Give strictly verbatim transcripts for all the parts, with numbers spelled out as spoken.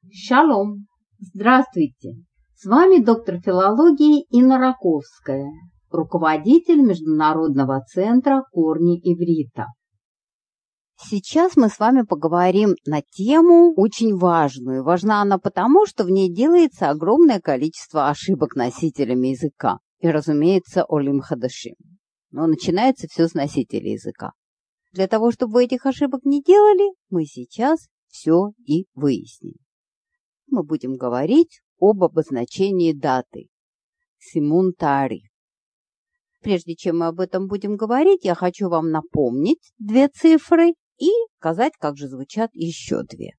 Шалом! Здравствуйте! С вами доктор филологии Инна Раковская, руководитель Международного центра «Корни иврита». Сейчас мы с вами поговорим на тему очень важную. Важна она потому, что в ней делается огромное количество ошибок носителями языка. И, разумеется, олим хадашим. Но начинается все с носителя языка. Для того, чтобы вы этих ошибок не делали, мы сейчас все и выясним. Мы будем говорить об обозначении даты. Симун Таарих. Прежде чем мы об этом будем говорить, я хочу вам напомнить две цифры и сказать, как же звучат еще две.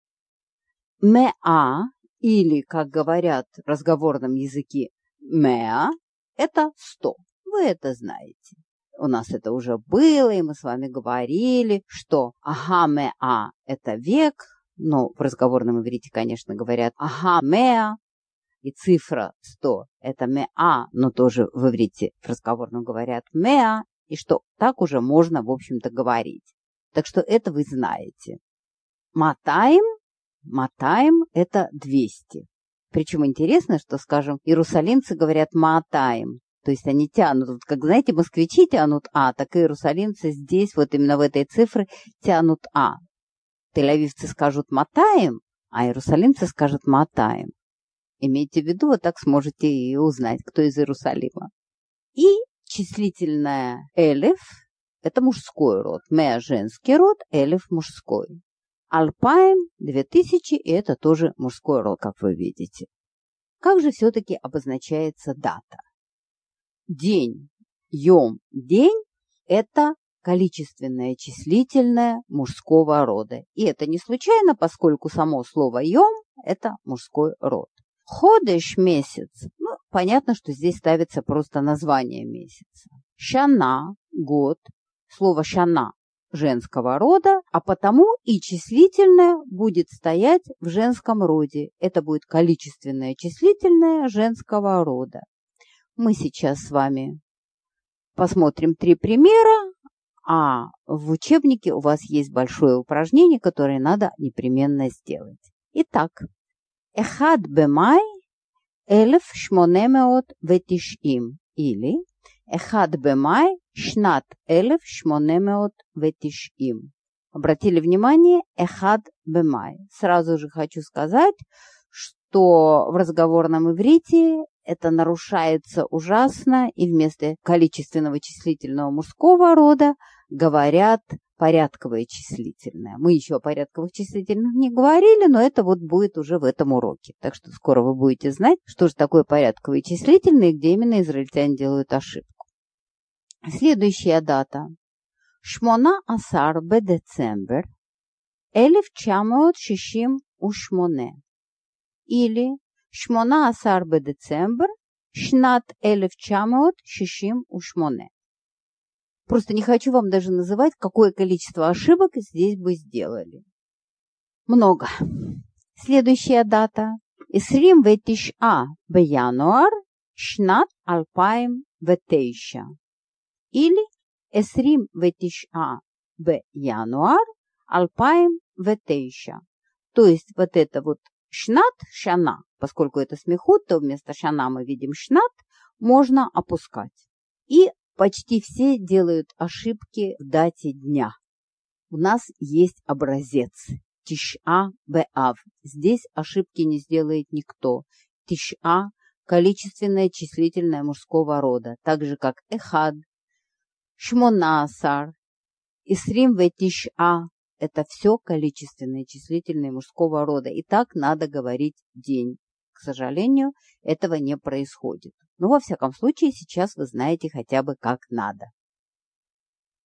Меа, или, как говорят в разговорном языке, меа, это сто. Вы это знаете. У нас это уже было, и мы с вами говорили, что ага меа – это век, но в разговорном иврите, конечно, говорят ага меа, и цифра сто – это меа, но тоже в иврите в разговорном говорят меа, и что так уже можно, в общем-то, говорить. Так что это вы знаете. Матаим, матаим – это двести. Причем интересно, что, скажем, иерусалимцы говорят маатаим. То есть они тянут, вот как, знаете, москвичи тянут А, так и иерусалимцы здесь, вот именно в этой цифре, тянут А. Тель-авивцы скажут матаем, а иерусалимцы скажут матаем. Имейте в виду, вот так сможете и узнать, кто из Иерусалима. И числительное элев – это мужской род, меа – женский род, элев – мужской. Альпаем – две тысячи, и это тоже мужской род, как вы видите. Как же все-таки обозначается дата? День, йом, день – это количественное числительное мужского рода. И это не случайно, поскольку само слово йом – это мужской род. Ходеш – месяц. Ну, понятно, что здесь ставится просто название месяца. Шана – год. Слово шана – женского рода, а потому и числительное будет стоять в женском роде. Это будет количественное числительное женского рода. Мы сейчас с вами посмотрим три примера, а в учебнике у вас есть большое упражнение, которое надо непременно сделать. Итак, эхад бемай элеф шмонемеот ветишим или эхад бемай шнат элеф шмонемеот ветишим. Обратили внимание, эхад бемай. Сразу же хочу сказать, что в разговорном иврите это нарушается ужасно, и вместо количественного числительного мужского рода говорят порядковое числительное. Мы еще о порядковых числительных не говорили, но это вот будет уже в этом уроке. Так что скоро вы будете знать, что же такое порядковые числительные, где именно израильтяне делают ошибку. Следующая дата. Шмона асар бедецембер элеф чамот шишим ушмоне. Или שמונה עשר בדצמבר, שנת אלף תשע מאות שישים ושמונה. Просто не хочу вам даже называть, какое количество ошибок здесь бы сделали. Много. Следующая дата. עשרים ותשעה בינואר, שנת אלפיים ותשע. Или עשרים ותשעה בינואר, אלפיים ותשע. То есть вот это вот шнат, шана, поскольку это смехут, то вместо шана мы видим шнат, можно опускать. И почти все делают ошибки в дате дня. У нас есть образец. Тиш'а бе'ав. Здесь ошибки не сделает никто. Тиш'а – количественное числительное мужского рода, так же как эхад, шмонасар, исрим ветиш'а. Это все количественные числительные мужского рода. И так надо говорить день. К сожалению, этого не происходит. Но во всяком случае, сейчас вы знаете хотя бы как надо.